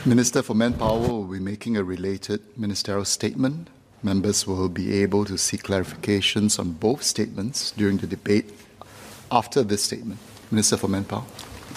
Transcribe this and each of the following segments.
Minister for Manpower will be making a related ministerial statement. Members will be able to seek clarifications on both statements during the debate after this statement. Minister for Manpower.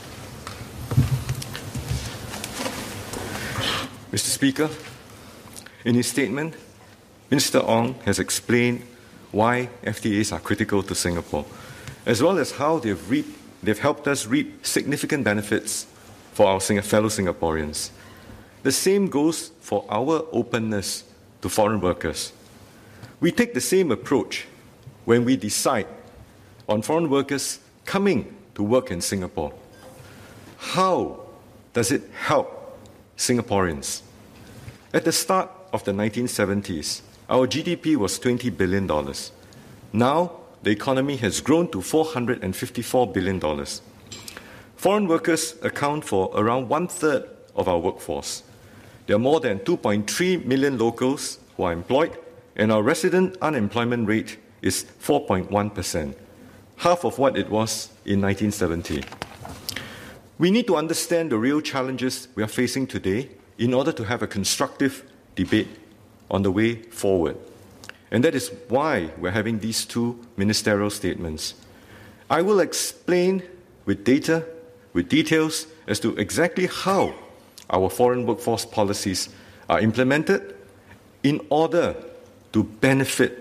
Mr. Speaker, in his statement, Minister Ong has explained why FTAs are critical to Singapore, as well as how they've helped us reap significant benefits for our fellow Singaporeans. The same goes for our openness to foreign workers. We take the same approach when we decide on foreign workers coming to work in Singapore. How does it help Singaporeans? At the start of the 1970s, our GDP was $20 billion. Now, the economy has grown to $454 billion. Foreign workers account for around one-third of our workforce. There are more than 2.3 million locals who are employed, and our resident unemployment rate is 4.1%, half of what it was in 1970. We need to understand the real challenges we are facing today in order to have a constructive debate on the way forward. And that is why we're having these two ministerial statements. I will explain with data, with details as to exactly how our foreign workforce policies are implemented in order to benefit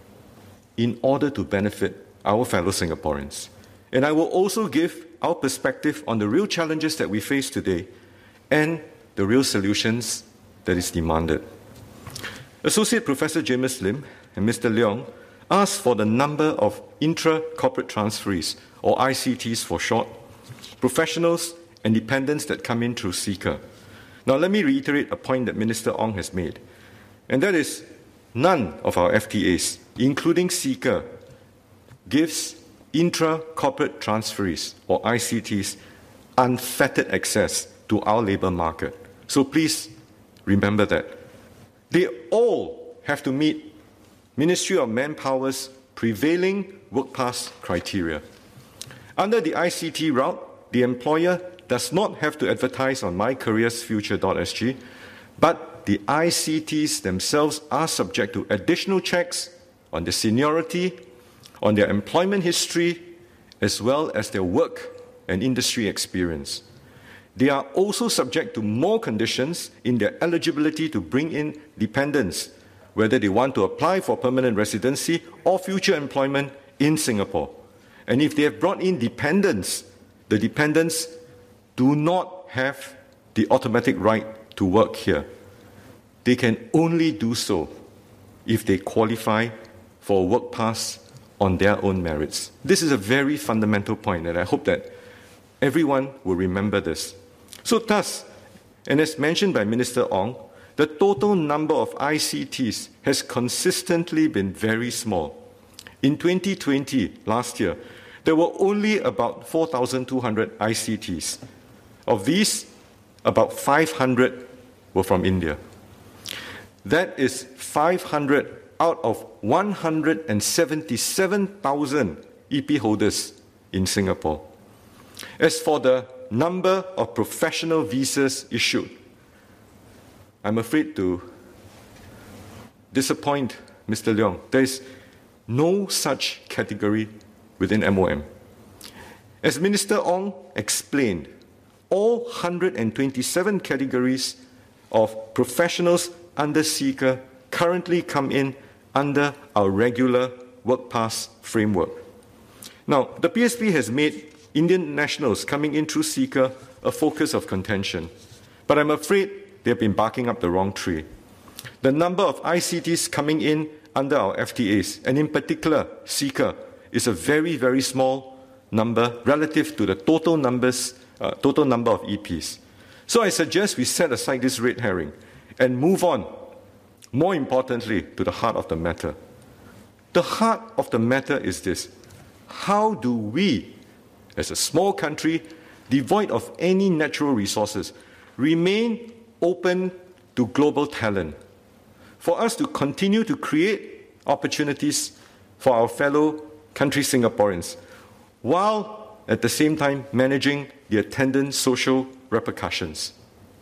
our fellow Singaporeans. And I will also give our perspective on the real challenges that we face today and the real solutions that is demanded. Associate Professor Jamus Lim and Mr. Leong asked for the number of intra-corporate transferees, or ICTs for short, professionals and dependents that come in through Seeker. Now let me reiterate a point that Minister Ong has made, and that is none of our FTAs, including Seeker, gives intra-corporate transferees, or ICTs, unfettered access to our labour market. So please remember that. They all have to meet Ministry of Manpower's prevailing work pass criteria. Under the ICT route, the employer does not have to advertise on mycareersfuture.sg, but the ICTs themselves are subject to additional checks on their seniority, on their employment history, as well as their work and industry experience. They are also subject to more conditions in their eligibility to bring in dependents, whether they want to apply for permanent residency or future employment in Singapore. And if they have brought in dependents, the dependents do not have the automatic right to work here. They can only do so if they qualify for a work pass on their own merits. This is a very fundamental point, and I hope that everyone will remember this. So thus, and as mentioned by Minister Ong, the total number of ICTs has consistently been very small. In 2020, last year, there were only about 4,200 ICTs. Of these, about 500 were from India. That is 500 out of 177,000 EP holders in Singapore. As for the number of professional visas issued, I'm afraid to disappoint Mr. Leong. There is no such category within MOM. As Minister Ong explained, all 127 categories of professionals under Seeker currently come in under our regular work pass framework. Now, the PSP has made Indian nationals coming in through Seeker a focus of contention, but I'm afraid they have been barking up the wrong tree. The number of ICTs coming in under our FTAs, and in particular Seeker, is a very, very small number relative to the total number of EPs. So I suggest we set aside this red herring and move on, more importantly, to the heart of the matter. The heart of the matter is this: how do we, as a small country, devoid of any natural resources, remain open to global talent, for us to continue to create opportunities for our fellow country Singaporeans, while at the same time managing the attendant social repercussions?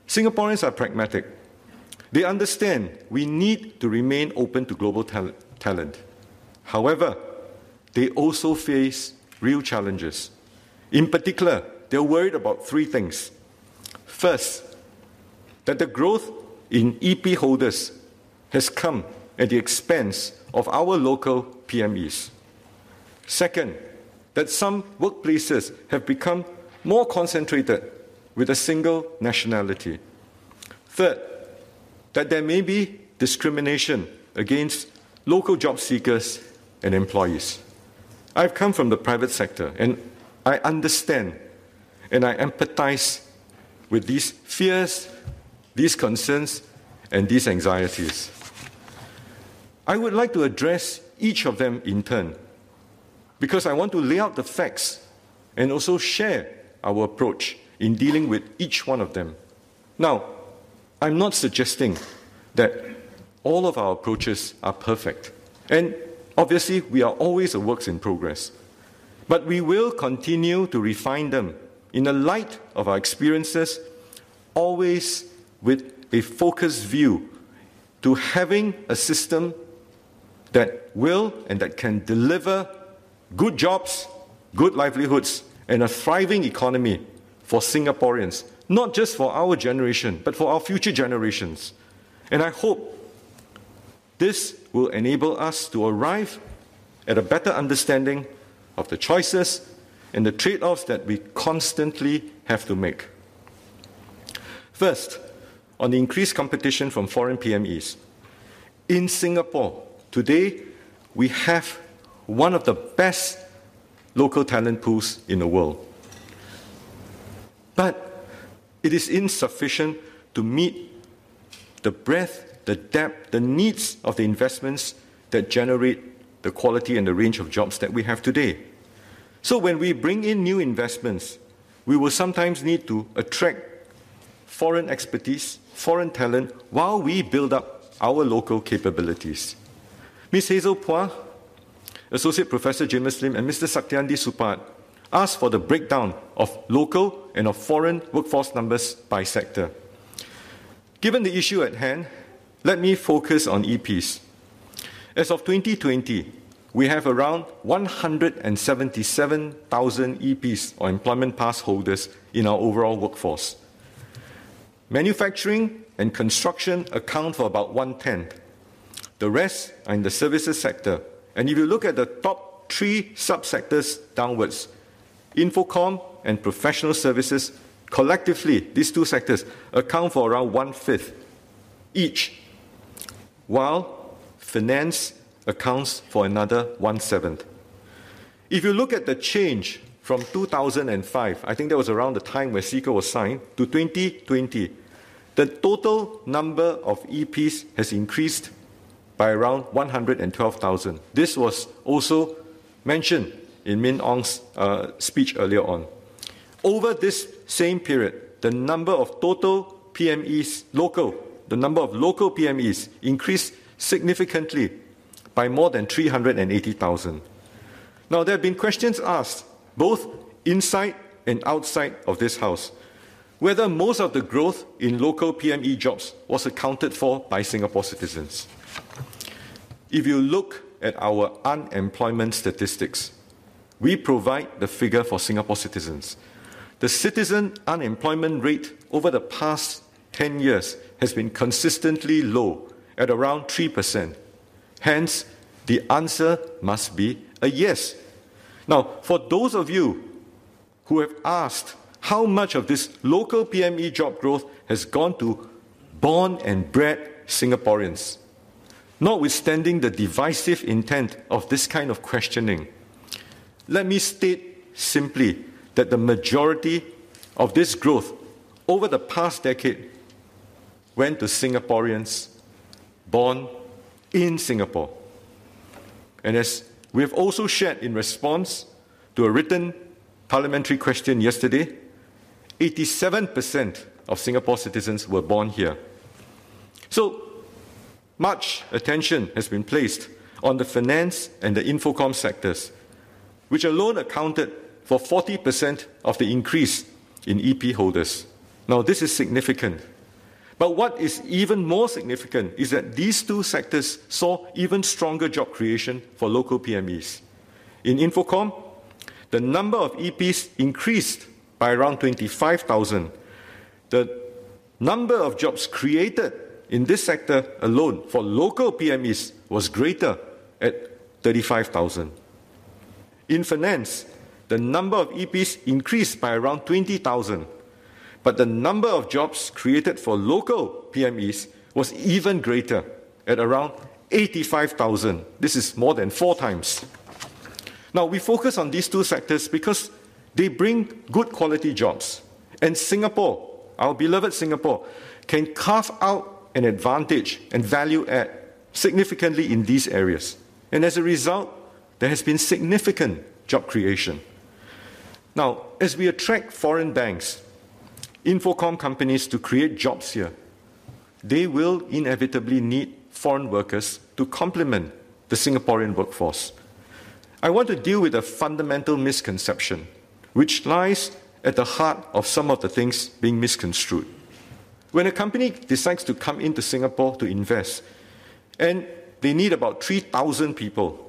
Singaporeans are pragmatic. They understand we need to remain open to global talent. However, they also face real challenges. In particular, they're worried about three things. First, that the growth in EP holders has come at the expense of our local PMEs. Second, that some workplaces have become more concentrated with a single nationality. Third, that there may be discrimination against local job seekers and employees. I've come from the private sector, and I understand and I empathize with these fears, these concerns, and these anxieties. I would like to address each of them in turn, because I want to lay out the facts and also share our approach in dealing with each one of them. Now, I'm not suggesting that all of our approaches are perfect. And obviously, we are always a work in progress. But we will continue to refine them in the light of our experiences, always with a focused view to having a system that will and that can deliver good jobs, good livelihoods, and a thriving economy for Singaporeans, not just for our generation, but for our future generations. And I hope this will enable us to arrive at a better understanding of the choices and the trade-offs that we constantly have to make. First, on the increased competition from foreign PMEs. In Singapore, today, we have one of the best local talent pools in the world. But it is insufficient to meet the breadth, the depth, the needs of the investments that generate the quality and the range of jobs that we have today. So when we bring in new investments, we will sometimes need to attract foreign expertise, foreign talent, while we build up our local capabilities. Ms. Hazel Phua, Associate Professor James Lim, and Mr. Satyandi Supat asked for the breakdown of local and of foreign workforce numbers by sector. Given the issue at hand, let me focus on EPs. As of 2020, we have around 177,000 EPs, or employment pass holders, in our overall workforce. Manufacturing and construction account for about 1/10. The rest are in the services sector. And if you look at the top three subsectors downwards, Infocom and professional services, collectively, these two sectors account for around 1/5 each, while finance accounts for another 1/7. If you look at the change from 2005, I think that was around the time where CECA was signed, to 2020, the total number of EPs has increased by around 112,000. This was also mentioned in Min Ong's speech earlier on. Over this same period, the number of total PMEs, the number of local PMEs increased significantly by more than 380,000. Now, there have been questions asked, both inside and outside of this House, whether most of the growth in local PME jobs was accounted for by Singapore citizens. If you look at our unemployment statistics, we provide the figure for Singapore citizens. The citizen unemployment rate over the past 10 years has been consistently low at around 3%. Hence, the answer must be a yes. Now, for those of you who have asked how much of this local PME job growth has gone to born and bred Singaporeans, notwithstanding the divisive intent of this kind of questioning, let me state simply that the majority of this growth over the past decade went to Singaporeans born in Singapore. And as we have also shared in response to a written parliamentary question yesterday, 87% of Singapore citizens were born here. So, much attention has been placed on the finance and the Infocom sectors, which alone accounted for 40% of the increase in EP holders. Now, this is significant But what is even more significant is that these two sectors saw even stronger job creation for local PMEs. In Infocom, the number of EPs increased by around 25,000. The number of jobs created in this sector alone for local PMEs was greater at 35,000. In finance, the number of EPs increased by around 20,000, but the number of jobs created for local PMEs was even greater at around 85,000. This is more than 4 times. Now, we focus on these two sectors because they bring good quality jobs. And Singapore, our beloved Singapore, can carve out an advantage and value add significantly in these areas. And as a result, there has been significant job creation. Now, as we attract foreign banks, Infocom companies to create jobs here, they will inevitably need foreign workers to complement the Singaporean workforce. I want to deal with a fundamental misconception, which lies at the heart of some of the things being misconstrued. When a company decides to come into Singapore to invest, and they need about 3,000 people,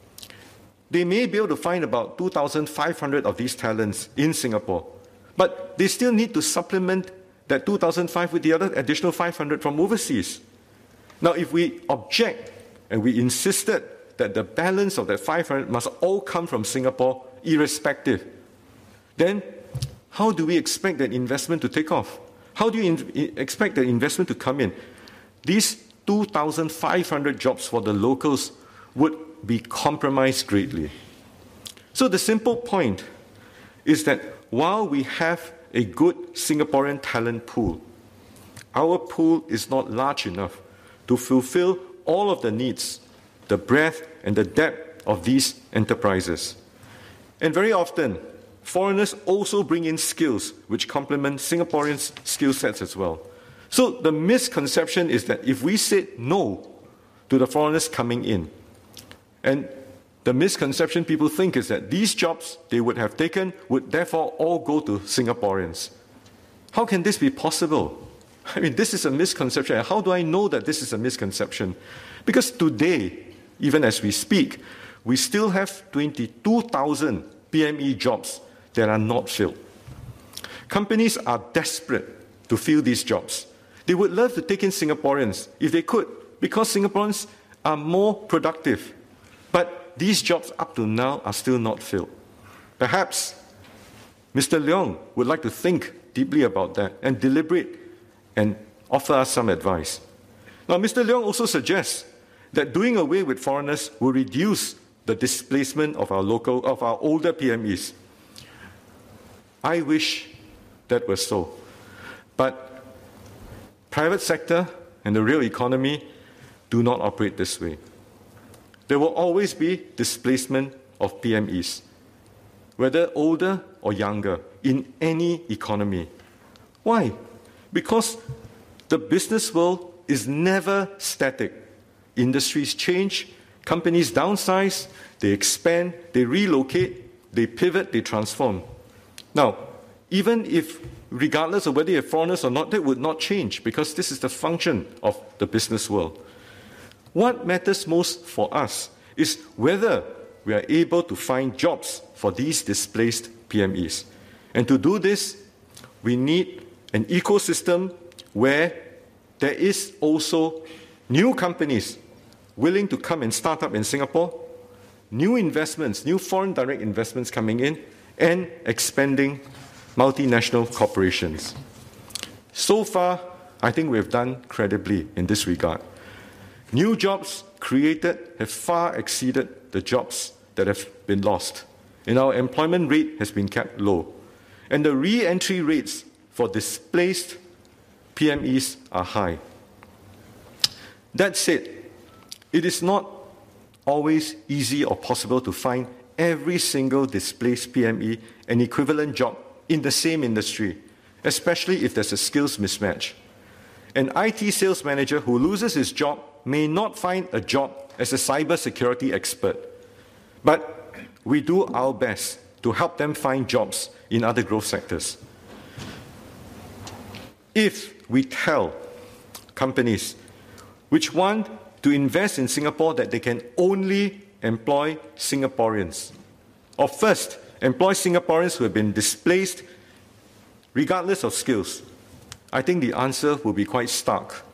they may be able to find about 2,500 of these talents in Singapore, but they still need to supplement that 2,500 with the other additional 500 from overseas. Now, if we object and we insisted that the balance of that 500 must all come from Singapore, irrespective, then how do we expect that investment to take off? How do you expect that investment to come in? These 2,500 jobs for the locals would be compromised greatly. So the simple point is that while we have a good Singaporean talent pool, our pool is not large enough to fulfill all of the needs, the breadth and the depth of these enterprises. And very often, foreigners also bring in skills which complement Singaporeans' skill sets as well. So the misconception is that if we said no to the foreigners coming in, and the misconception people think is that these jobs they would have taken would therefore all go to Singaporeans. How can this be possible? I mean, this is a misconception. How do I know that this is a misconception? Because today, even as we speak, we still have 22,000 PME jobs that are not filled. Companies are desperate to fill these jobs. They would love to take in Singaporeans if they could, because Singaporeans are more productive. But these jobs up to now are still not filled. Perhaps Mr. Leong would like to think deeply about that and deliberate and offer us some advice. Now, Mr. Leong also suggests that doing away with foreigners will reduce the displacement of our older PMEs. I wish that was so. But private sector and the real economy do not operate this way. There will always be displacement of PMEs, whether older or younger, in any economy. Why? Because the business world is never static. Industries change, companies downsize, they expand, they relocate, they pivot, they transform. Now, even if, regardless of whether you have foreigners or not, that would not change because this is the function of the business world. What matters most for us is whether we are able to find jobs for these displaced PMEs. And to do this, we need an ecosystem where there is also new companies willing to come and start up in Singapore, new investments, new foreign direct investments coming in, and expanding multinational corporations. So far, I think we have done credibly in this regard. New jobs created have far exceeded the jobs that have been lost, and our employment rate has been kept low. And the re-entry rates for displaced PMEs are high. That said, it is not always easy or possible to find every single displaced PME an equivalent job in the same industry, especially if there's a skills mismatch. An IT sales manager who loses his job may not find a job as a cybersecurity expert, but we do our best to help them find jobs in other growth sectors. If we tell companies which want to invest in Singapore that they can only employ Singaporeans? Or first, employ Singaporeans who have been displaced regardless of skills? I think the answer will be quite stark.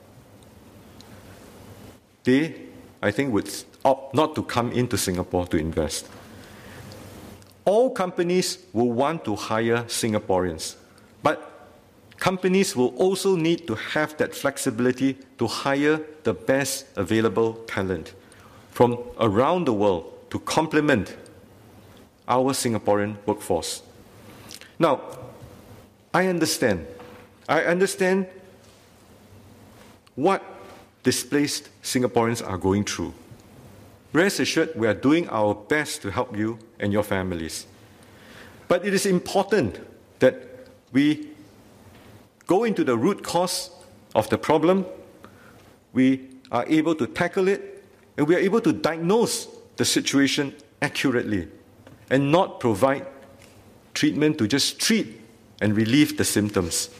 They, I think, would opt not to come into Singapore to invest. All companies will want to hire Singaporeans, but companies will also need to have that flexibility to hire the best available talent from around the world to complement our Singaporean workforce. Now, I understand what displaced Singaporeans are going through. Rest assured, we are doing our best to help you and your families. But it is important that we go into the root cause of the problem, we are able to tackle it, and we are able to diagnose the situation accurately and not provide treatment to just treat and relieve the symptoms.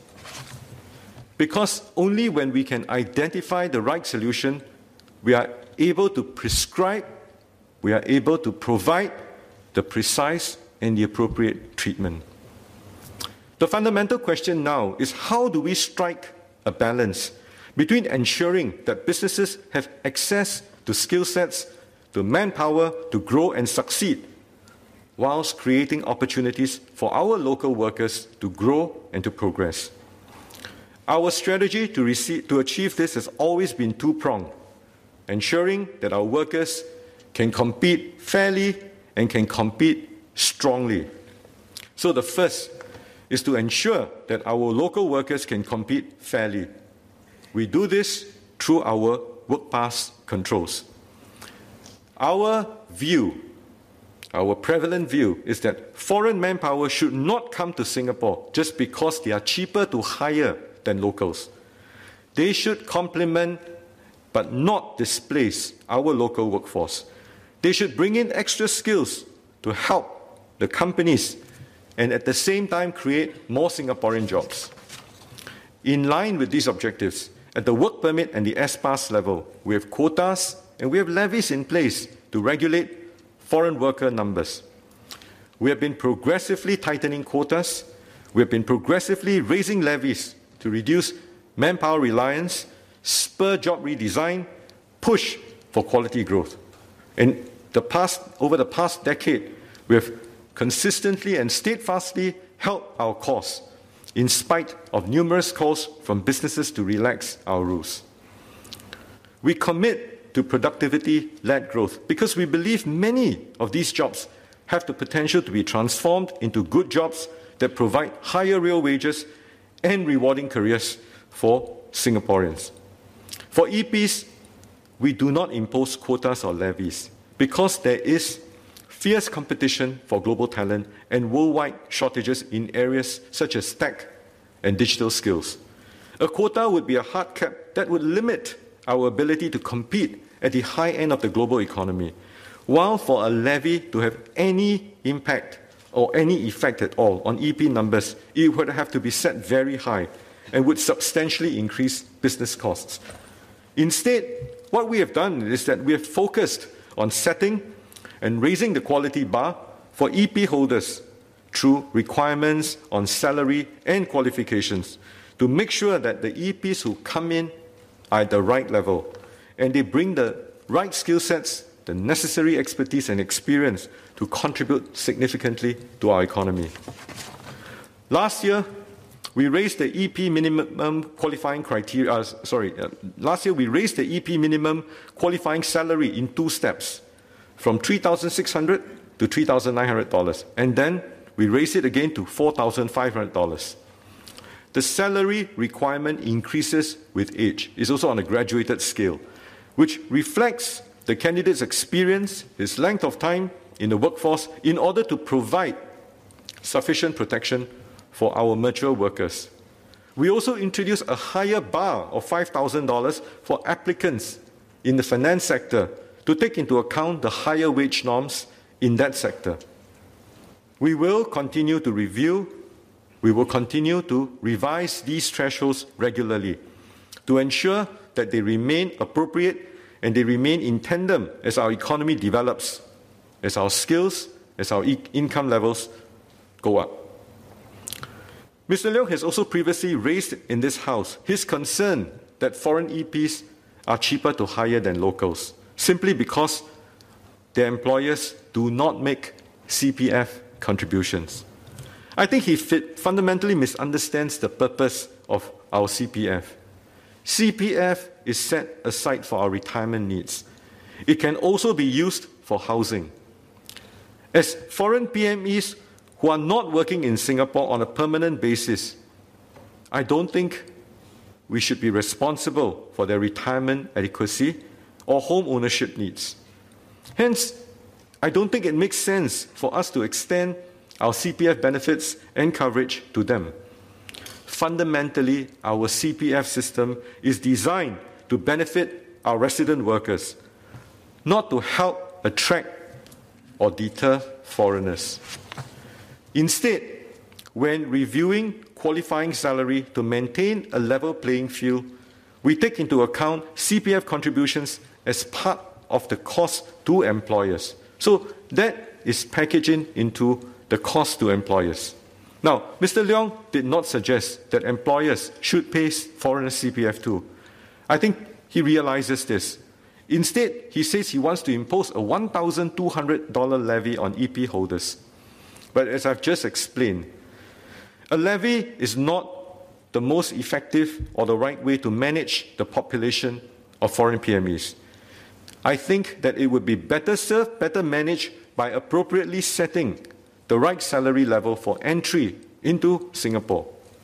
Because only when we can identify the right solution, we are able to prescribe, we are able to provide the precise and the appropriate treatment. The fundamental question now is, how do we strike a balance between ensuring that businesses have access to skill sets, to manpower, to grow and succeed, whilst creating opportunities for our local workers to grow and to progress? Our strategy to achieve this has always been two-pronged, ensuring that our workers can compete fairly and can compete strongly. So the first is to ensure that our local workers can compete fairly. We do this through our work pass controls. Our prevalent view is that foreign manpower should not come to Singapore just because they are cheaper to hire than locals. They should complement but not displace our local workforce. They should bring in extra skills to help the companies and at the same time create more Singaporean jobs. In line with these objectives, at the work permit and the S-Pass level, we have quotas and we have levies in place to regulate foreign worker numbers. We have been progressively tightening quotas. We have been progressively raising levies to reduce manpower reliance, spur job redesign, push for quality growth. Over the past decade, we have consistently and steadfastly held our course in spite of numerous calls from businesses to relax our rules. We commit to productivity-led growth because we believe many of these jobs have the potential to be transformed into good jobs that provide higher real wages and rewarding careers for Singaporeans. For EPs, we do not impose quotas or levies because there is fierce competition for global talent and worldwide shortages in areas such as tech and digital skills. A quota would be a hard cap that would limit our ability to compete at the high end of the global economy, while for a levy to have any impact or any effect at all on EP numbers, it would have to be set very high and would substantially increase business costs. Instead, what we have done is that we have focused on setting and raising the quality bar for EP holders through requirements on salary and qualifications to make sure that the EPs who come in are at the right level and they bring the right skill sets, the necessary expertise and experience to contribute significantly to our economy. Last year, we raised the EP minimum qualifying criteria. Last year we raised the EP minimum qualifying salary in 2 steps, from $3,600 to $3,900, and then we raised it again to $4,500. The salary requirement increases with age. It's also on a graduated scale, which reflects the candidate's experience, his length of time in the workforce, in order to provide sufficient protection for our mature workers. We also introduced a higher bar of $5,000 for applicants in the finance sector to take into account the higher wage norms in that sector. We will continue to revise these thresholds regularly to ensure that they remain appropriate and they remain in tandem as our economy develops, as our skills, as our income levels go up. Mr. Leong has also previously raised in this House his concern that foreign EPs are cheaper to hire than locals, simply because their employers do not make CPF contributions. I think he fundamentally misunderstands the purpose of our CPF. CPF is set aside for our retirement needs. It can also be used for housing. As foreign PMEs who are not working in Singapore on a permanent basis, I don't think we should be responsible for their retirement adequacy or home ownership needs. Hence, I don't think it makes sense for us to extend our CPF benefits and coverage to them. Fundamentally, our CPF system is designed to benefit our resident workers, not to help attract or deter foreigners. Instead, when reviewing qualifying salary to maintain a level playing field, we take into account CPF contributions as part of the cost to employers. So that is packaging into the cost to employers. Now, Mr. Leong did not suggest that employers should pay foreigners CPF too. I think he realizes this. Instead, he says he wants to impose a $1,200 levy on EP holders. But as I've just explained, a levy is not the most effective or the right way to manage the population of foreign PMEs. I think that it would be better served, better managed by appropriately setting the right salary level for entry into Singapore.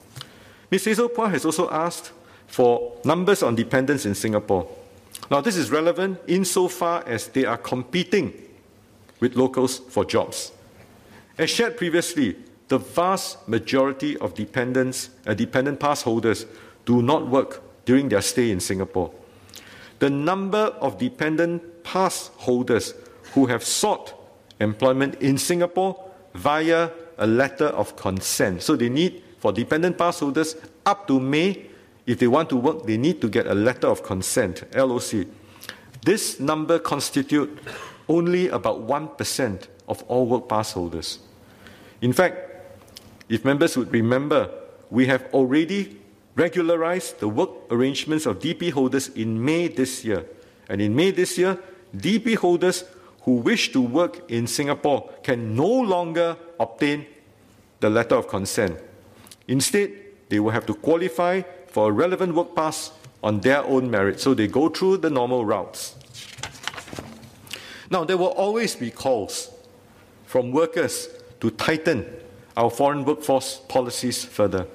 Ms. Hazel Phua has also asked for numbers on dependents in Singapore. Now, this is relevant insofar as they are competing with locals for jobs. As shared previously, the vast majority of dependent pass holders do not work during their stay in Singapore. The number of dependent pass holders who have sought employment in Singapore via a letter of consent. So they need, for dependent pass holders, up to May, if they want to work, they need to get a letter of consent, LOC. This number constitutes only about 1% of all work pass holders. In fact, if members would remember, we have already regularized the work arrangements of DP holders in May this year. And in May this year, DP holders who wish to work in Singapore can no longer obtain the letter of consent. Instead, they will have to qualify for a relevant work pass on their own merit. So they go through the normal routes. Now, there will always be calls from workers to tighten our foreign workforce policies further.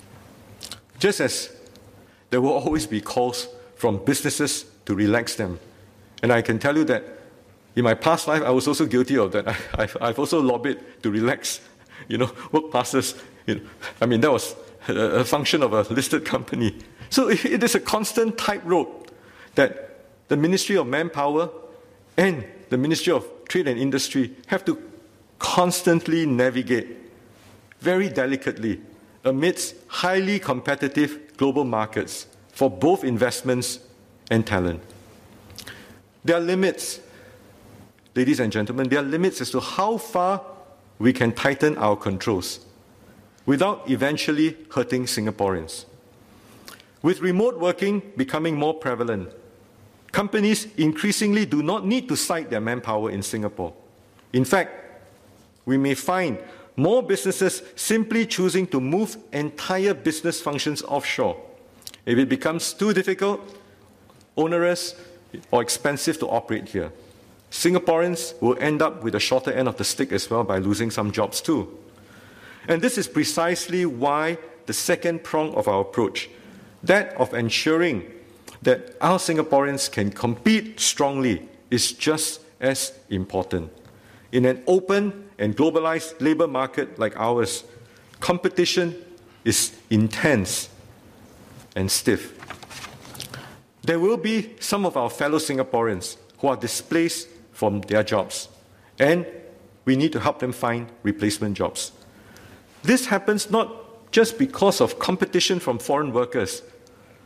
Just as there will always be calls from businesses to relax them. And I can tell you that in my past life, I was also guilty of that. I've also lobbied to relax, work passes. I mean, that was a function of a listed company. So it is a constant tightrope that the Ministry of Manpower and the Ministry of Trade and Industry have to constantly navigate very delicately amidst highly competitive global markets for both investments and talent. There are limits, ladies and gentlemen, there are limits as to how far we can tighten our controls without eventually hurting Singaporeans. With remote working becoming more prevalent, companies increasingly do not need to site their manpower in Singapore. In fact, we may find more businesses simply choosing to move entire business functions offshore if it becomes too difficult, onerous, or expensive to operate here. Singaporeans will end up with a shorter end of the stick as well by losing some jobs too. And this is precisely why the second prong of our approach, that of ensuring that our Singaporeans can compete strongly, is just as important. In an open and globalized labor market like ours, competition is intense and stiff. There will be some of our fellow Singaporeans who are displaced from their jobs, and we need to help them find replacement jobs. This happens not just because of competition from foreign workers,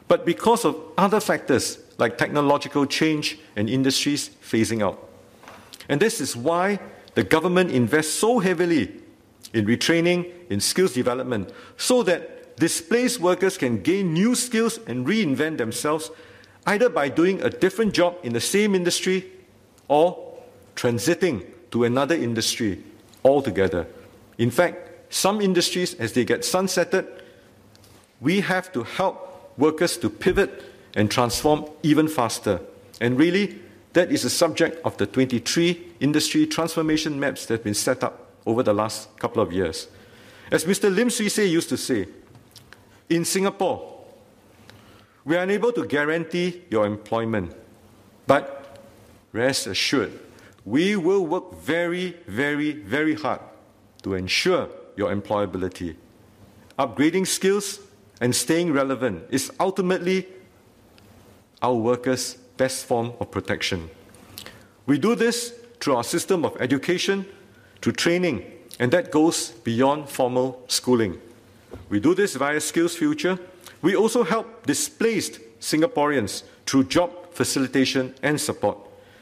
but because of other factors like technological change and industries phasing out. And this is why the government invests so heavily in retraining, in skills development, so that displaced workers can gain new skills and reinvent themselves, either by doing a different job in the same industry or transiting to another industry altogether. In fact, some industries, as they get sunsetted, we have to help workers to pivot and transform even faster. And really, that is the subject of the 23 industry transformation maps that have been set up over the last couple of years. As Mr. Lim Swee Say used to say, in Singapore, we are unable to guarantee your employment, but rest assured, we will work very, very, very hard to ensure your employability. Upgrading skills and staying relevant is ultimately our workers' best form of protection. We do this through our system of education, through training, and that goes beyond formal schooling. We do this via Skills Future. We also help displaced Singaporeans through job facilitation and support.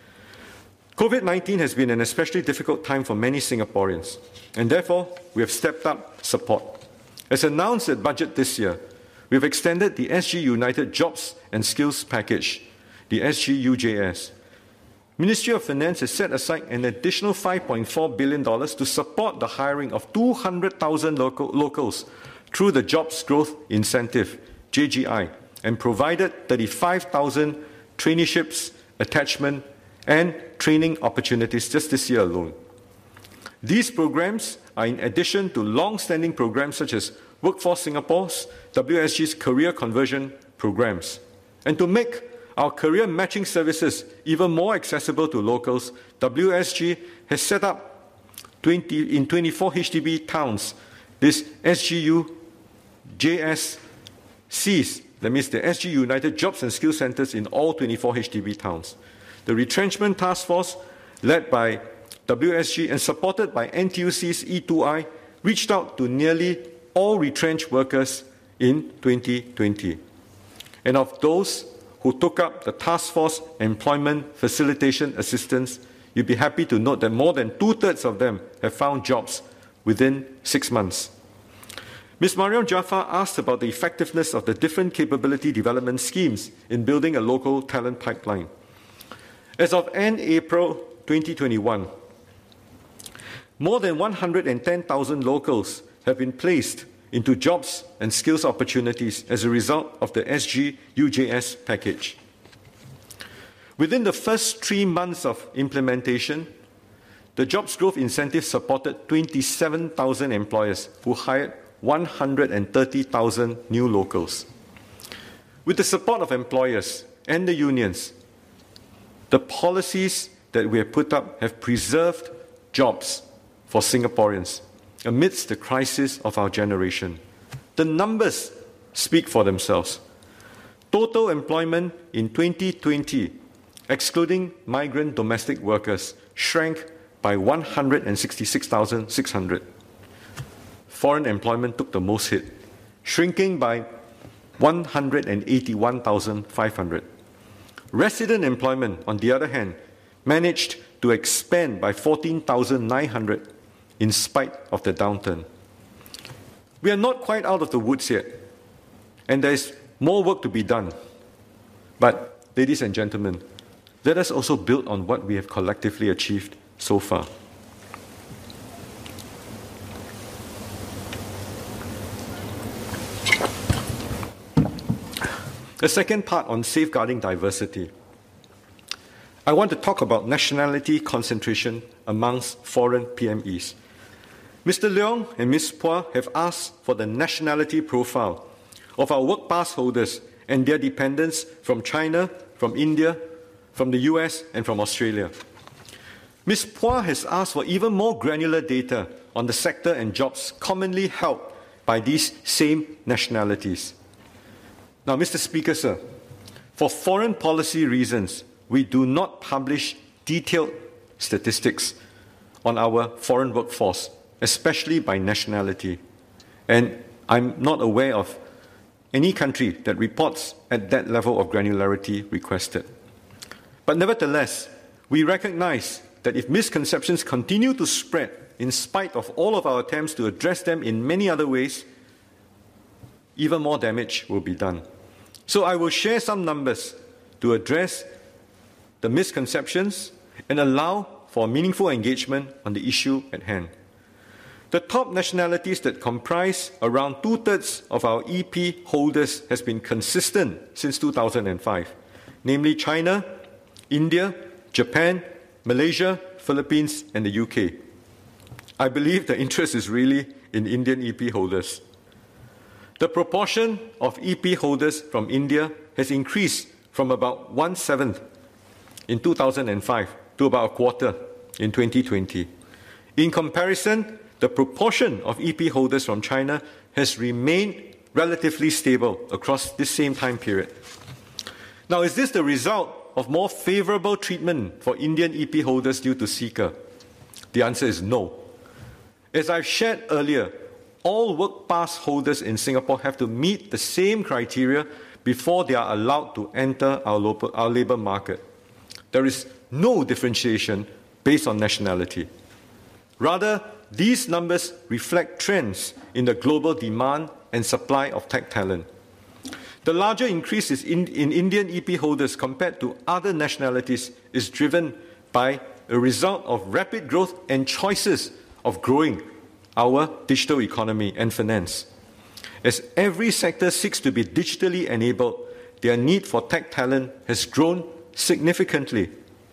COVID-19 has been an especially difficult time for many Singaporeans, and therefore we have stepped up support. As announced at budget this year, we have extended the SG United Jobs and Skills Package, the SGUJS. Ministry of Finance has set aside an additional $5.4 billion to support the hiring of 200,000 locals through the Jobs Growth Incentive, JGI, and provided 35,000 traineeships, attachment, and training opportunities just this year alone. These programs are in addition to long-standing programs such as Workforce Singapore's, WSG's career conversion programs. And to make our career matching services even more accessible to locals, WSG has set up in 24 HDB towns this SGU JSCs, that means the SG United Jobs and Skills Centres in all 24 HDB towns. The retrenchment task force, led by WSG and supported by NTUC's E2I, reached out to nearly all retrenched workers in 2020. And of those who took up the task force employment facilitation assistance, you'd be happy to note that more than 2/3 of them have found jobs within 6 months. Ms. Mariam Jaafar asked about the effectiveness of the different capability development schemes in building a local talent pipeline. As of end April 2021, more than 110,000 locals have been placed into jobs and skills opportunities as a result of the SGUJS package. Within the first 3 months of implementation, the Jobs Growth Incentive supported 27,000 employers who hired 130,000 new locals. With the support of employers and the unions, the policies that we have put up have preserved jobs for Singaporeans amidst the crisis of our generation. The numbers speak for themselves. Total employment in 2020, excluding migrant domestic workers, shrank by 166,600. Foreign employment took the most hit, shrinking by 181,500. Resident employment, on the other hand, managed to expand by 14,900 in spite of the downturn. We are not quite out of the woods yet, and there is more work to be done. But, ladies and gentlemen, let us also build on what we have collectively achieved so far. The second part on safeguarding diversity. I want to talk about nationality concentration amongst foreign PMEs. Mr. Leong and Ms. Phua have asked for the nationality profile of our work pass holders and their dependents from China, from India, from the US, and from Australia. Ms. Phua has asked for even more granular data on the sector and jobs commonly held by these same nationalities. Now, Mr. Speaker, sir, for foreign policy reasons, we do not publish detailed statistics on our foreign workforce, especially by nationality. And I'm not aware of any country that reports at that level of granularity requested. But nevertheless, we recognize that if misconceptions continue to spread in spite of all of our attempts to address them in many other ways, even more damage will be done. So I will share some numbers to address the misconceptions and allow for meaningful engagement on the issue at hand. The top nationalities that comprise around 2/3 of our EP holders has been consistent since 2005, namely China, India, Japan, Malaysia, Philippines, and the UK. I believe the interest is really in Indian EP holders. The proportion of EP holders from India has increased from about 1/7 in 2005 to about a quarter in 2020. In comparison, the proportion of EP holders from China has remained relatively stable across this same time period. Now, is this the result of more favorable treatment for Indian EP holders due to CECA? The answer is no. As I've shared earlier, all work pass holders in Singapore have to meet the same criteria before they are allowed to enter our labour market. There is no differentiation based on nationality. Rather, these numbers reflect trends in the global demand and supply of tech talent. The larger increase in Indian EP holders compared to other nationalities is driven by a result of rapid growth and choices of growing our digital economy and finance. As every sector seeks to be digitally enabled, their need for tech talent has grown significantly.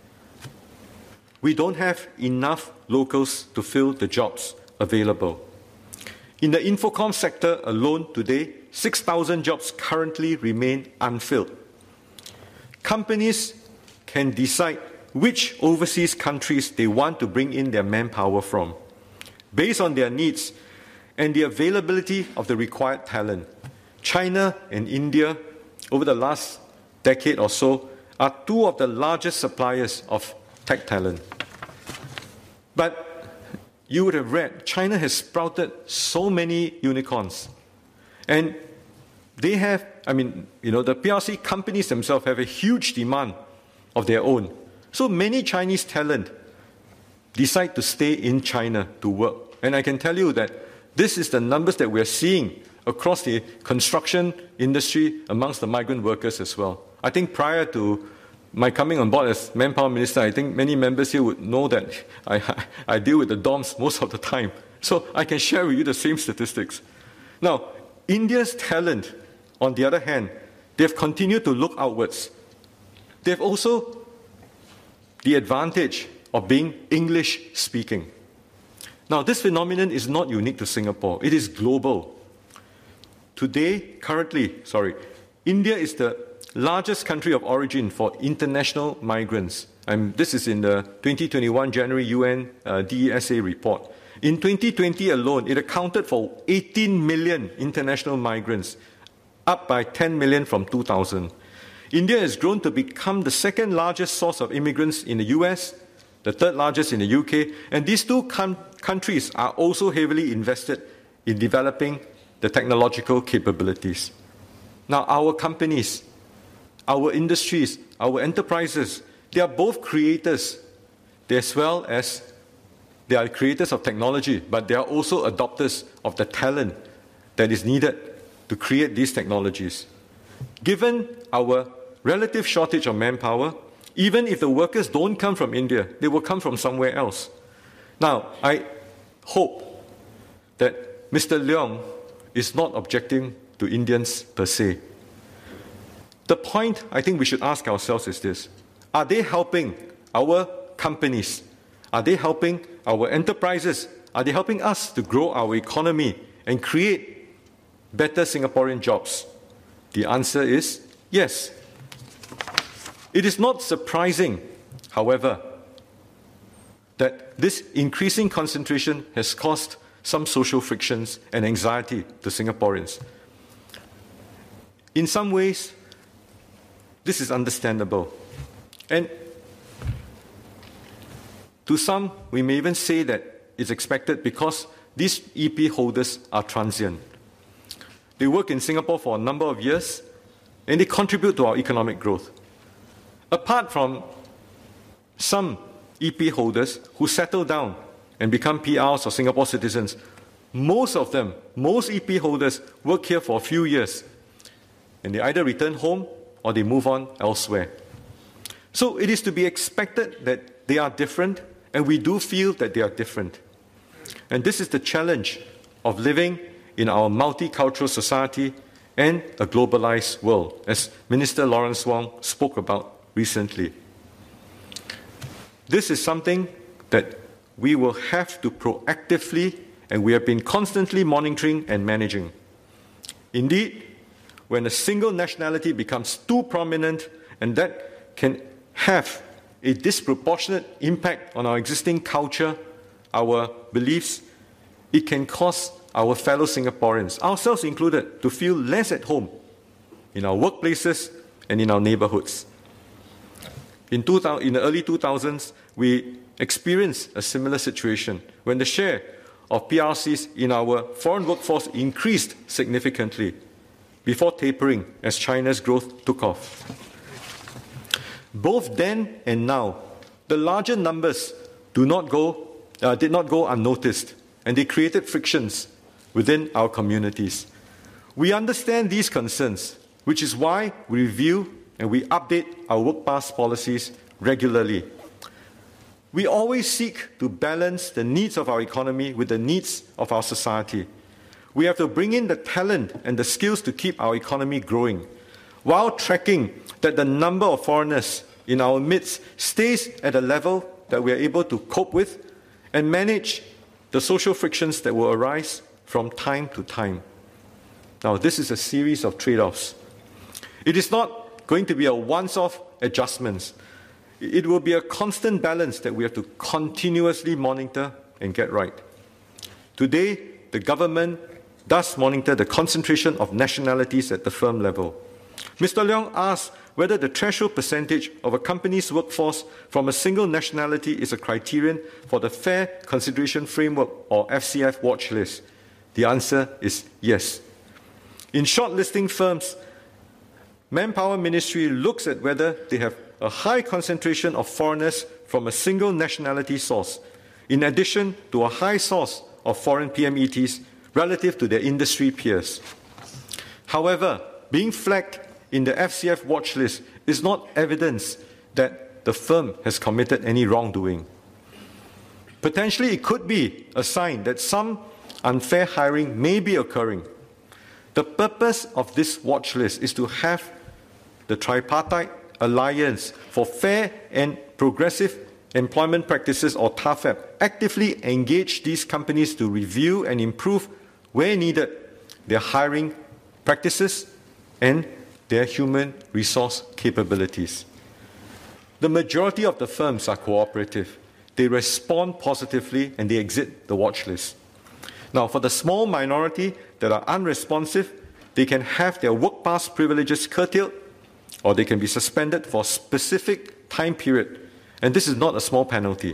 We don't have enough locals to fill the jobs available. In the Infocom sector alone today, 6,000 jobs currently remain unfilled. Companies can decide which overseas countries they want to bring in their manpower from, based on their needs and the availability of the required talent. China and India, over the last decade or so, are two of the largest suppliers of tech talent. But you would have read, China has sprouted so many unicorns. And they have, the PRC companies themselves have a huge demand of their own. So many Chinese talent decide to stay in China to work. And I can tell you that this is the numbers that we're seeing across the construction industry amongst the migrant workers as well. I think prior to my coming on board as Manpower Minister, I think many members here would know that I deal with the DOMs most of the time. So I can share with you the same statistics. Now, India's talent, on the other hand, they've continued to look outwards. They have also the advantage of being English speaking. Now, this phenomenon is not unique to Singapore. It is global. India is the largest country of origin for international migrants. This is in the 2021 January UN DESA report. In 2020 alone, it accounted for 18 million international migrants, up by 10 million from 2000. India has grown to become the second largest source of immigrants in the US, the third largest in the UK, and these two countries are also heavily invested in developing the technological capabilities. Now, our companies, our industries, our enterprises, they are both creators, as well as they are creators of technology, but they are also adopters of the talent that is needed to create these technologies. Given our relative shortage of manpower, even if the workers don't come from India, they will come from somewhere else. Now, I hope that Mr. Leong is not objecting to Indians per se. The point I think we should ask ourselves is this: are they helping our companies? Are they helping our enterprises? Are they helping us to grow our economy and create better Singaporean jobs? The answer is yes. It is not surprising, however, that this increasing concentration has caused some social frictions and anxiety to Singaporeans. In some ways, this is understandable. And to some, we may even say that it's expected because these EP holders are transient. They work in Singapore for a number of years, and they contribute to our economic growth. Apart from some EP holders who settle down and become PRs or Singapore citizens, most EP holders work here for a few years, and they either return home or they move on elsewhere. So it is to be expected that they are different, and we do feel that they are different. And this is the challenge of living in our multicultural society and a globalized world, as Minister Lawrence Wong spoke about recently. This is something that we will have to proactively, and we have been constantly monitoring and managing. Indeed, when a single nationality becomes too prominent, and that can have a disproportionate impact on our existing culture, our beliefs, it can cause our fellow Singaporeans, ourselves included, to feel less at home in our workplaces and in our neighborhoods. In the early 2000s, we experienced a similar situation when the share of PRCs in our foreign workforce increased significantly before tapering as China's growth took off. Both then and now, the larger numbers did not go unnoticed, and they created frictions within our communities. We understand these concerns, which is why we review and we update our work pass policies regularly. We always seek to balance the needs of our economy with the needs of our society. We have to bring in the talent and the skills to keep our economy growing, while tracking that the number of foreigners in our midst stays at a level that we are able to cope with and manage the social frictions that will arise from time to time. Now, this is a series of trade-offs. It is not going to be a once-off adjustments. It will be a constant balance that we have to continuously monitor and get right. Today, the government does monitor the concentration of nationalities at the firm level. Mr. Leong asked whether the threshold percentage of a company's workforce from a single nationality is a criterion for the Fair Consideration Framework or FCF watch list. The answer is yes. In shortlisting firms, Manpower Ministry looks at whether they have a high concentration of foreigners from a single nationality source, in addition to a high source of foreign PMETs relative to their industry peers. However, being flagged in the FCF watch list is not evidence that the firm has committed any wrongdoing. Potentially, it could be a sign that some unfair hiring may be occurring. The purpose of this watch list is to have the Tripartite Alliance for Fair and Progressive Employment Practices, or TAFEP, actively engage these companies to review and improve, where needed, their hiring practices and their human resource capabilities. The majority of the firms are cooperative. They respond positively and they exit the watch list. Now, for the small minority that are unresponsive, they can have their work pass privileges curtailed, or they can be suspended for a specific time period. And this is not a small penalty.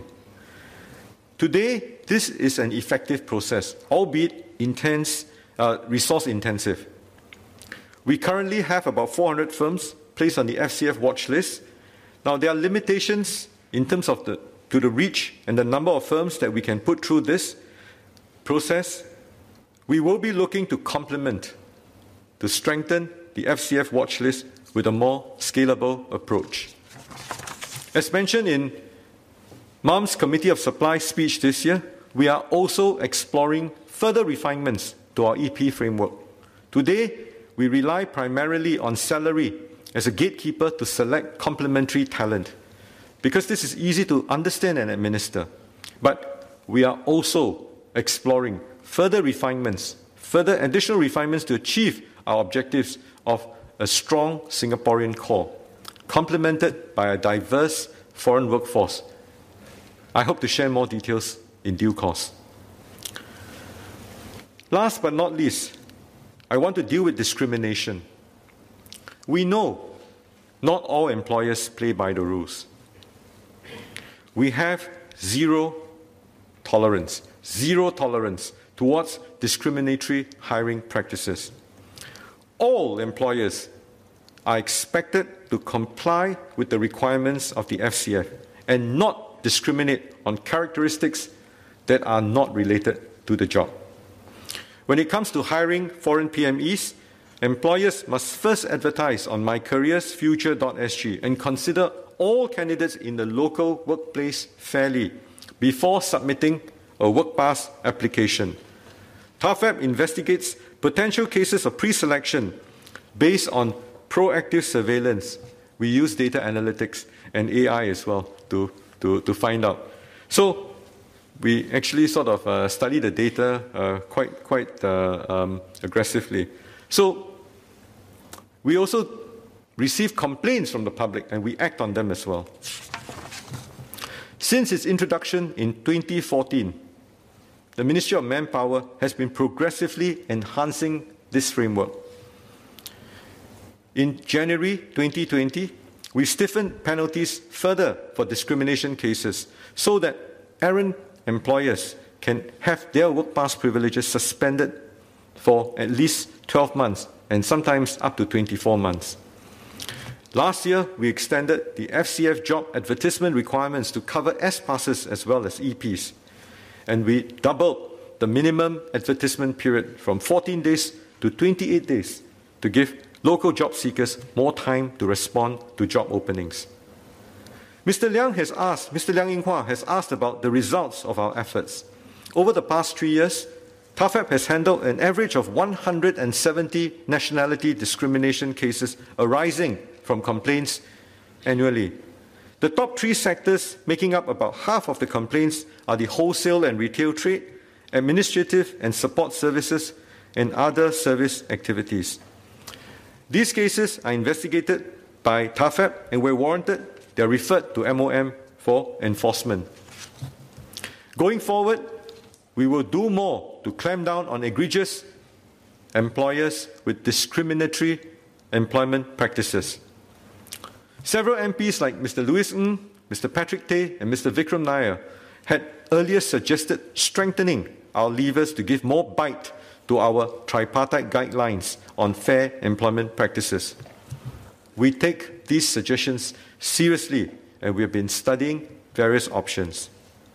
Today, this is an effective process, albeit intense, resource intensive. We currently have about 400 firms placed on the FCF watch list. Now, there are limitations in terms of the reach and the number of firms that we can put through this process. We will be looking to complement, to strengthen the FCF watch list with a more scalable approach. As mentioned in MUM's Committee of Supply speech this year, we are also exploring further refinements to our EP framework. Today, we rely primarily on salary as a gatekeeper to select complementary talent, because this is easy to understand and administer. But we are also exploring further refinements, further additional refinements to achieve our objectives of a strong Singaporean core, complemented by a diverse foreign workforce. I hope to share more details in due course. Last but not least, I want to deal with discrimination. We know not all employers play by the rules. We have zero tolerance towards discriminatory hiring practices. all employers are expected to comply with the requirements of the FCF and not discriminate on characteristics that are not related to the job. When it comes to hiring foreign PMEs, employers must first advertise on mycareersfuture.sg and consider all candidates in the local workplace fairly before submitting a work pass application. TAFEP investigates potential cases of pre-selection based on proactive surveillance. We use data analytics and AI as well to find out. So we actually sort of study the data quite aggressively. So we also receive complaints from the public and we act on them as well. Since its introduction in 2014, the Ministry of Manpower has been progressively enhancing this framework. In January 2020, we stiffened penalties further for discrimination cases so that errant employers can have their work pass privileges suspended for at least 12 months and sometimes up to 24 months. Last year, we extended the FCF job advertisement requirements to cover S-passes as well as EPs. And we doubled the minimum advertisement period from 14 days to 28 days to give local job seekers more time to respond to job openings. Mr. Liang Yinghua has asked about the results of our efforts. Over the past 3 years, TAFEP has handled an average of 170 nationality discrimination cases arising from complaints annually. The top 3 sectors making up about half of the complaints are the wholesale and retail trade, administrative and support services, and other service activities. These cases are investigated by TAFEP and where warranted, they are referred to MOM for enforcement. Going forward, we will do more to clamp down on egregious employers with discriminatory employment practices. Several MPs like Mr. Louis Ng, Mr. Patrick Tay, and Mr. Vikram Nair had earlier suggested strengthening our levers to give more bite to our tripartite guidelines on fair employment practices. We take these suggestions seriously and we have been studying various options.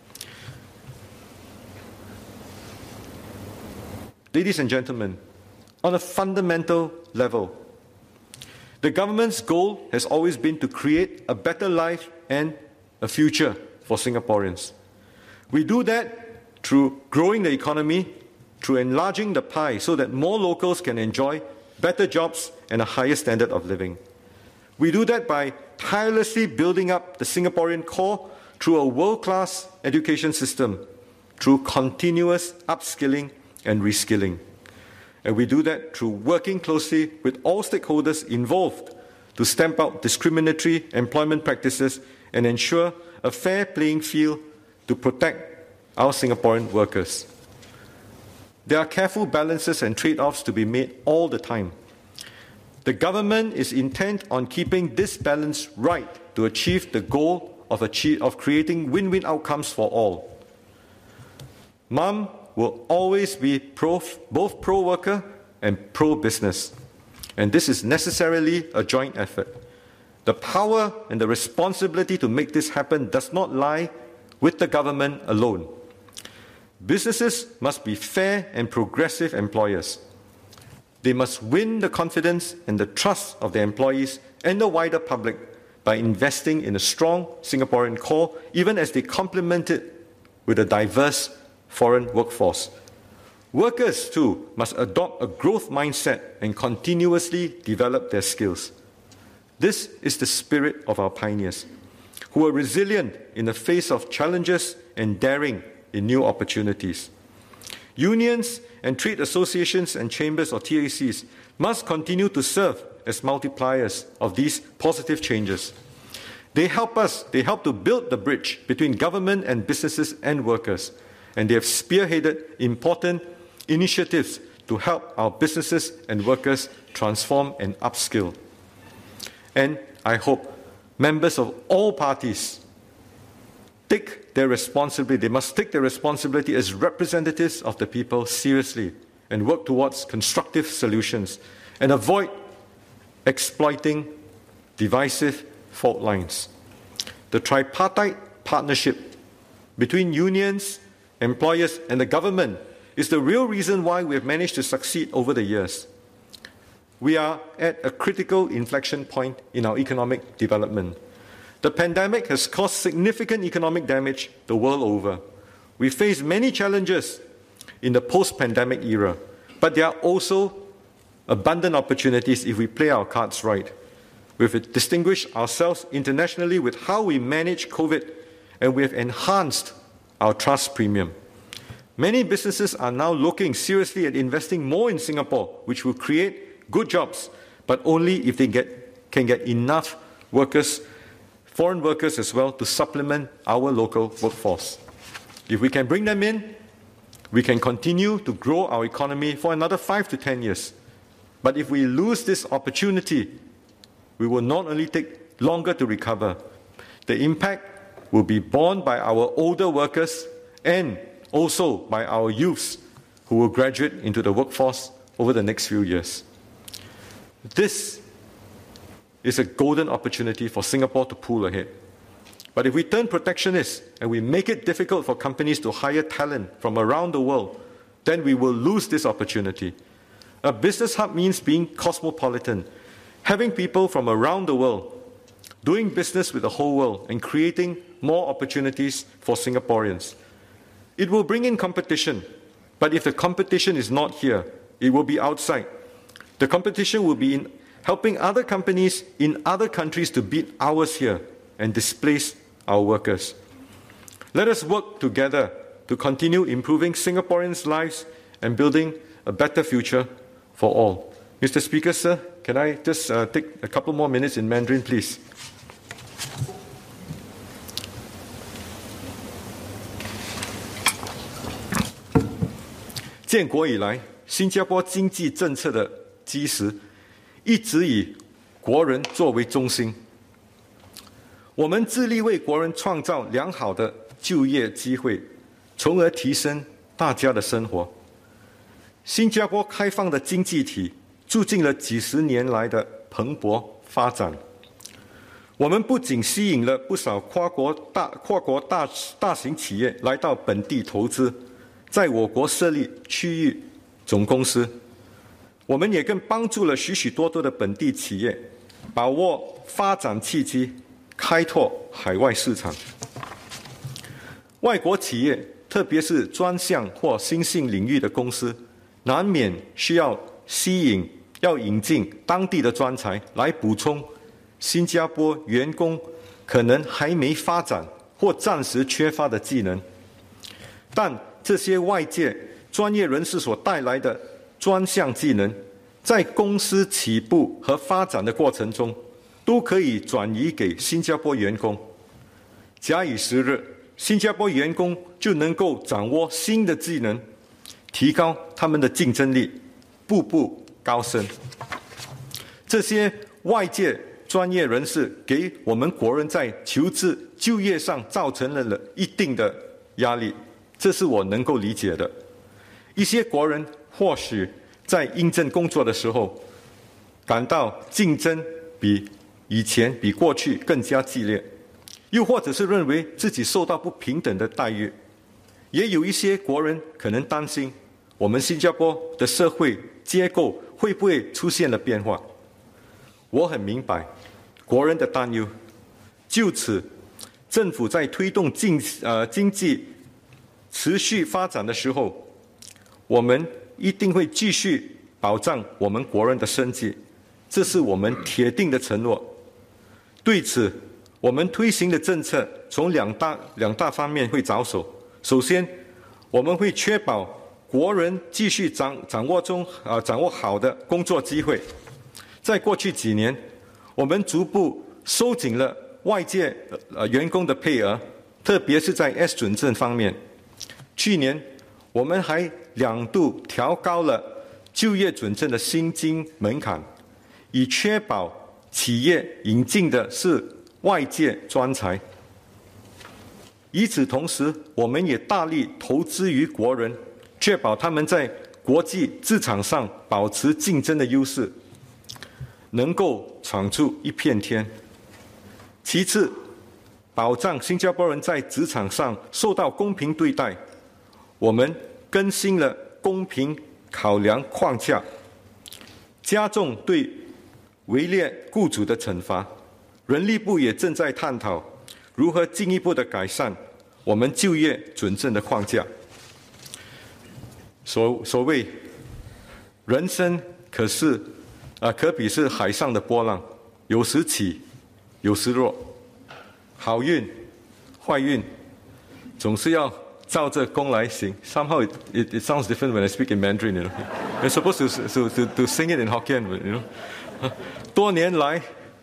Ladies and gentlemen, on a fundamental level, the government's goal has always been to create a better life and a future for Singaporeans. We do that through growing the economy, through enlarging the pie so that more locals can enjoy better jobs and a higher standard of living. We do that by tirelessly building up the Singaporean core through a world-class education system, through continuous upskilling and reskilling. And we do that through working closely with all stakeholders involved to stamp out discriminatory employment practices and ensure a fair playing field to protect our Singaporean workers. There are careful balances and trade-offs to be made all the time. The government is intent on keeping this balance right to achieve the goal of creating win-win outcomes for all. MUM will always be both pro-worker and pro-business. And this is necessarily a joint effort. The power and the responsibility to make this happen does not lie with the government alone. Businesses must be fair and progressive employers. They must win the confidence and the trust of their employees and the wider public by investing in a strong Singaporean core, even as they complement it with a diverse foreign workforce. Workers, too, must adopt a growth mindset and continuously develop their skills. This is the spirit of our pioneers, who are resilient in the face of challenges and daring in new opportunities. Unions and trade associations and chambers, or TACs, must continue to serve as multipliers of these positive changes. They help to build the bridge between government and businesses and workers, and they have spearheaded important initiatives to help our businesses and workers transform and upskill. And I hope members of all parties take their responsibility. They must take their responsibility as representatives of the people seriously and work towards constructive solutions and avoid exploiting divisive fault lines. The tripartite partnership between unions, employers, and the government is the real reason why we have managed to succeed over the years. We are at a critical inflection point in our economic development. The pandemic has caused significant economic damage the world over. We face many challenges in the post-pandemic era, but there are also abundant opportunities if we play our cards right. We've distinguished ourselves internationally with how we manage COVID, and we have enhanced our trust premium. Many businesses are now looking seriously at investing more in Singapore, which will create good jobs, but only if they can get enough workers, foreign workers as well, to supplement our local workforce. If we can bring them in, we can continue to grow our economy for another 5 to 10 years. But if we lose this opportunity, we will not only take longer to recover, the impact will be borne by our older workers and also by our youths who will graduate into the workforce over the next few years. This is a golden opportunity for Singapore to pull ahead. But if we turn protectionist and we make it difficult for companies to hire talent from around the world, then we will lose this opportunity. A business hub means being cosmopolitan, having people from around the world doing business with the whole world and creating more opportunities for Singaporeans. It will bring in competition, but if the competition is not here, it will be outside. The competition will be in helping other companies in other countries to beat ours here and displace our workers. Let us work together to continue improving Singaporeans' lives and building a better future for all. Mr. Speaker, sir, can I just take a couple more minutes in Mandarin, please? 建国以来，新加坡经济政策的基石一直以国人作为中心。我们致力为国人创造良好的就业机会，从而提升大家的生活。新加坡开放的经济体促进了几十年来的蓬勃发展。我们不仅吸引了不少跨国大型企业来到本地投资，在我国设立区域总公司，我们也更帮助了许多的本地企业把握发展契机，开拓海外市场。外国企业，特别是专项或新兴领域的公司，难免需要引进当地的专才来补充新加坡员工可能还没发展或暂时缺乏的技能。但这些外界专业人士所带来的专项技能，在公司起步和发展的过程中，都可以转移给新加坡员工。假以时日，新加坡员工就能够掌握新的技能，提高他们的竞争力，步步高升。这些外界专业人士给我们国人在求职就业上造成了一定的压力，这是我能够理解的。一些国人或许在应征工作的时候，感到竞争比过去更加激烈，又或者是认为自己受到不平等的待遇。也有一些国人可能担心，我们新加坡的社会结构会不会出现了变化。我很明白国人的担忧，就此，政府在推动经济持续发展的时候，我们一定会继续保障我们国人的生计，这是我们铁定的承诺。对此，我们推行的政策从两大方面会着手。首先，我们会确保国人继续掌握好的工作机会。在过去几年，我们逐步收紧了外界员工的配额，特别是在 S 准证方面。去年，我们还2度调高了就业准证的薪金门槛，以确保企业引进的是外界专才。与此同时，我们也大力投资于国人，确保他们在国际职场上保持竞争的优势， 能够闯出一片天。其次，保障新加坡人在职场上受到公平对待，我们更新了公平考量框架，加重对违劣雇主的惩罚。人力部也正在探讨如何进一步的改善我们就业准证的框架。所谓人生可比是海上的波浪，有时起，有时落。好运、坏运，总是要照着功来行。Somehow it sounds different when I speak in Mandarin. You know, you're supposed to sing it in Hokkien. You know, 多年来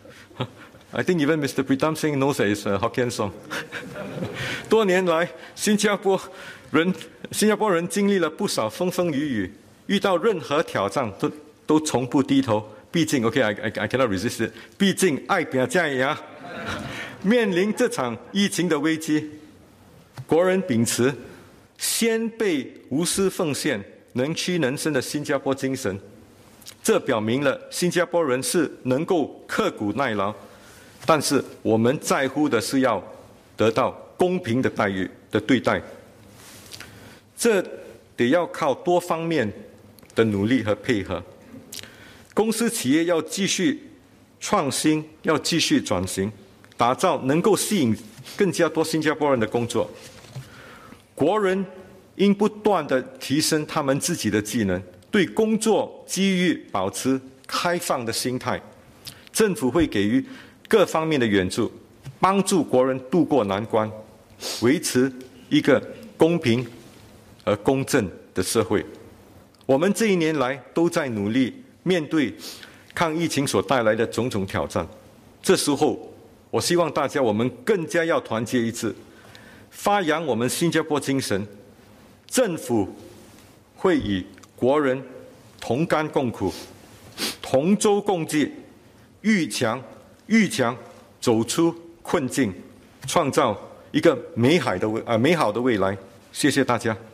I think even Mr. Pritam Singh knows that it's a Hokkien song. 多年来，新加坡人经历了不少风风雨雨，遇到任何挑战都从不低头。毕竟 I cannot resist it. 毕竟爱拼才赢。面临这场疫情的危机，国人秉持先辈无私奉献、能屈能伸的新加坡精神，这表明了新加坡人是能够刻苦耐劳，但是我们在乎的是要得到公平的待遇的对待，这得要靠多方面的努力和配合。公司企业要继续创新，要继续转型，打造能够吸引更加多新加坡人的工作。国人应不断地提升他们自己的技能，对工作机遇保持开放的心态。政府会给予各方面的援助，帮助国人渡过难关，维持一个公平和公正的社会。我们这一年来都在努力面对抗疫情所带来的种种挑战，这时候我希望大家我们更加要团结一致，发扬我们新加坡精神。政府会与国人同甘共苦，同舟共济，愈强走出困境，创造一个美好的未来。谢谢大家。